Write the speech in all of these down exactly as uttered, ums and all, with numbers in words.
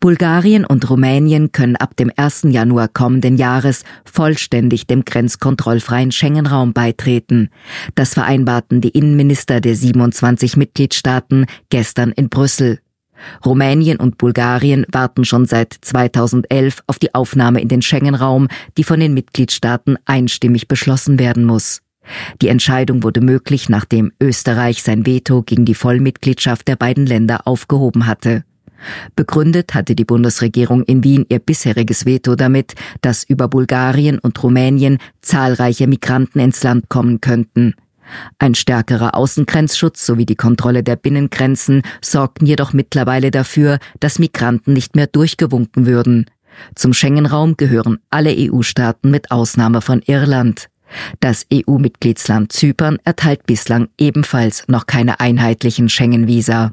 Bulgarien und Rumänien können ab dem ersten Januar kommenden Jahres vollständig dem grenzkontrollfreien Schengen-Raum beitreten. Das vereinbarten die Innenminister der siebenundzwanzig Mitgliedstaaten gestern in Brüssel. Rumänien und Bulgarien warten schon seit zweitausendelf auf die Aufnahme in den Schengen-Raum, die von den Mitgliedstaaten einstimmig beschlossen werden muss. Die Entscheidung wurde möglich, nachdem Österreich sein Veto gegen die Vollmitgliedschaft der beiden Länder aufgehoben hatte. Begründet hatte die Bundesregierung in Wien ihr bisheriges Veto damit, dass über Bulgarien und Rumänien zahlreiche Migranten ins Land kommen könnten. Ein stärkerer Außengrenzschutz sowie die Kontrolle der Binnengrenzen sorgten jedoch mittlerweile dafür, dass Migranten nicht mehr durchgewunken würden. Zum Schengen-Raum gehören alle E U-Staaten mit Ausnahme von Irland. Das E U-Mitgliedsland Zypern erteilt bislang ebenfalls noch keine einheitlichen Schengen-Visa.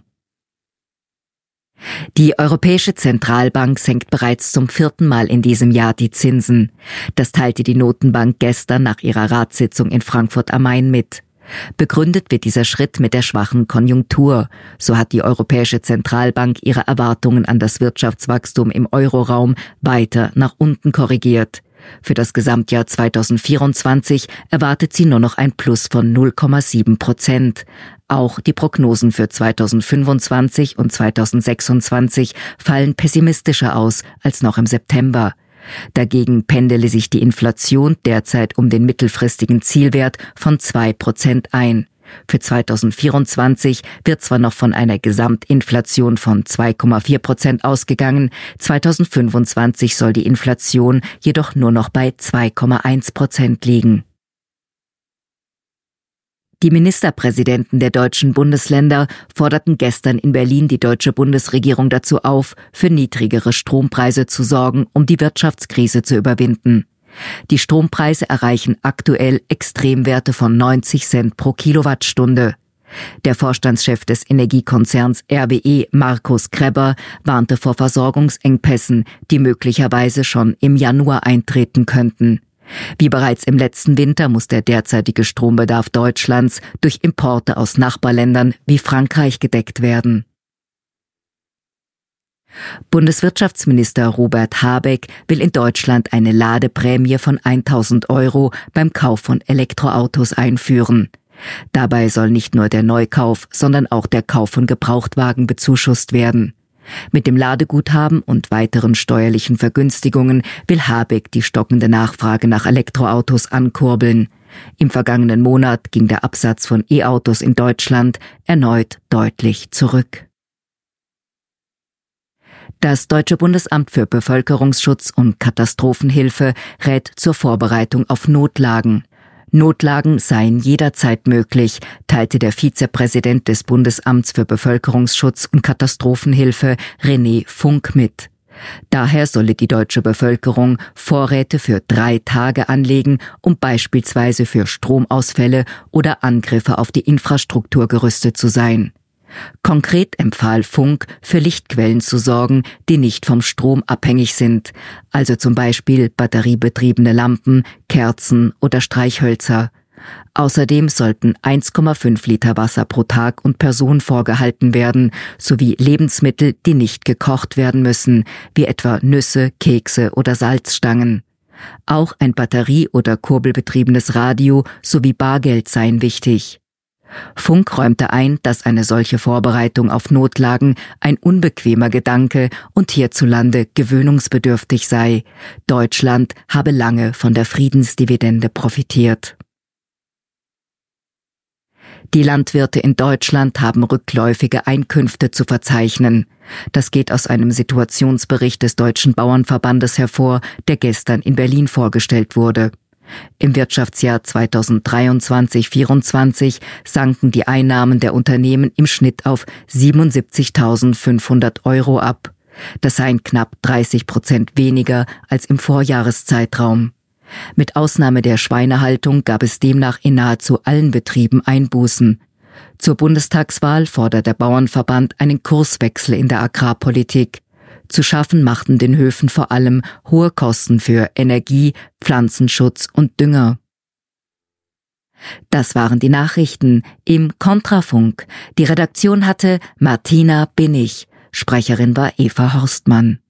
Die Europäische Zentralbank senkt bereits zum vierten Mal in diesem Jahr die Zinsen. Das teilte die Notenbank gestern nach ihrer Ratssitzung in Frankfurt am Main mit. Begründet wird dieser Schritt mit der schwachen Konjunktur. So hat die Europäische Zentralbank ihre Erwartungen an das Wirtschaftswachstum im Euroraum weiter nach unten korrigiert. Für das Gesamtjahr zweitausendvierundzwanzig erwartet sie nur noch ein Plus von null Komma sieben Prozent. Auch die Prognosen für zweitausendfünfundzwanzig und zweitausendsechsundzwanzig fallen pessimistischer aus als noch im September. Dagegen pendele sich die Inflation derzeit um den mittelfristigen Zielwert von zwei Prozent ein. Für zweitausendvierundzwanzig wird zwar noch von einer Gesamtinflation von zwei Komma vier Prozent ausgegangen, zweitausendfünfundzwanzig soll die Inflation jedoch nur noch bei zwei Komma eins Prozent liegen. Die Ministerpräsidenten der deutschen Bundesländer forderten gestern in Berlin die deutsche Bundesregierung dazu auf, für niedrigere Strompreise zu sorgen, um die Wirtschaftskrise zu überwinden. Die Strompreise erreichen aktuell Extremwerte von neunzig Cent pro Kilowattstunde. Der Vorstandschef des Energiekonzerns R W E, Markus Krebber, warnte vor Versorgungsengpässen, die möglicherweise schon im Januar eintreten könnten. Wie bereits im letzten Winter muss der derzeitige Strombedarf Deutschlands durch Importe aus Nachbarländern wie Frankreich gedeckt werden. Bundeswirtschaftsminister Robert Habeck will in Deutschland eine Ladeprämie von tausend Euro beim Kauf von Elektroautos einführen. Dabei soll nicht nur der Neukauf, sondern auch der Kauf von Gebrauchtwagen bezuschusst werden. Mit dem Ladeguthaben und weiteren steuerlichen Vergünstigungen will Habeck die stockende Nachfrage nach Elektroautos ankurbeln. Im vergangenen Monat ging der Absatz von E-Autos in Deutschland erneut deutlich zurück. Das Deutsche Bundesamt für Bevölkerungsschutz und Katastrophenhilfe rät zur Vorbereitung auf Notlagen. Notlagen seien jederzeit möglich, teilte der Vizepräsident des Bundesamts für Bevölkerungsschutz und Katastrophenhilfe René Funk mit. Daher solle die deutsche Bevölkerung Vorräte für drei Tage anlegen, um beispielsweise für Stromausfälle oder Angriffe auf die Infrastruktur gerüstet zu sein. Konkret empfahl Funk, für Lichtquellen zu sorgen, die nicht vom Strom abhängig sind, also zum Beispiel batteriebetriebene Lampen, Kerzen oder Streichhölzer. Außerdem sollten eins Komma fünf Liter Wasser pro Tag und Person vorgehalten werden, sowie Lebensmittel, die nicht gekocht werden müssen, wie etwa Nüsse, Kekse oder Salzstangen. Auch ein batterie- oder kurbelbetriebenes Radio sowie Bargeld seien wichtig. Funk räumte ein, dass eine solche Vorbereitung auf Notlagen ein unbequemer Gedanke und hierzulande gewöhnungsbedürftig sei. Deutschland habe lange von der Friedensdividende profitiert. Die Landwirte in Deutschland haben rückläufige Einkünfte zu verzeichnen. Das geht aus einem Situationsbericht des Deutschen Bauernverbandes hervor, der gestern in Berlin vorgestellt wurde. Im Wirtschaftsjahr zweitausenddreiundzwanzig vierundzwanzig sanken die Einnahmen der Unternehmen im Schnitt auf siebenundsiebzigtausendfünfhundert Euro ab. Das seien knapp dreißig Prozent weniger als im Vorjahreszeitraum. Mit Ausnahme der Schweinehaltung gab es demnach in nahezu allen Betrieben Einbußen. Zur Bundestagswahl fordert der Bauernverband einen Kurswechsel in der Agrarpolitik. Zu schaffen machten den Höfen vor allem hohe Kosten für Energie, Pflanzenschutz und Dünger. Das waren die Nachrichten im Kontrafunk. Die Redaktion hatte Martina Binnig. Sprecherin war Eva Horstmann.